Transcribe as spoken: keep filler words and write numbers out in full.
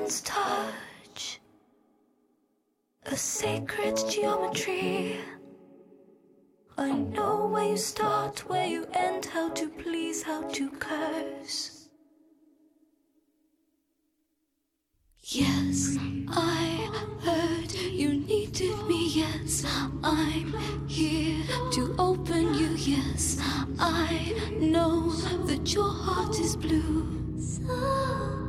woman's touch, a sacred geometry. I know where you start, where you end, how to please, how to curse. Yes, I heard you needed me. Yes, I'm here to open you. Yes, I know that your heart is blue. So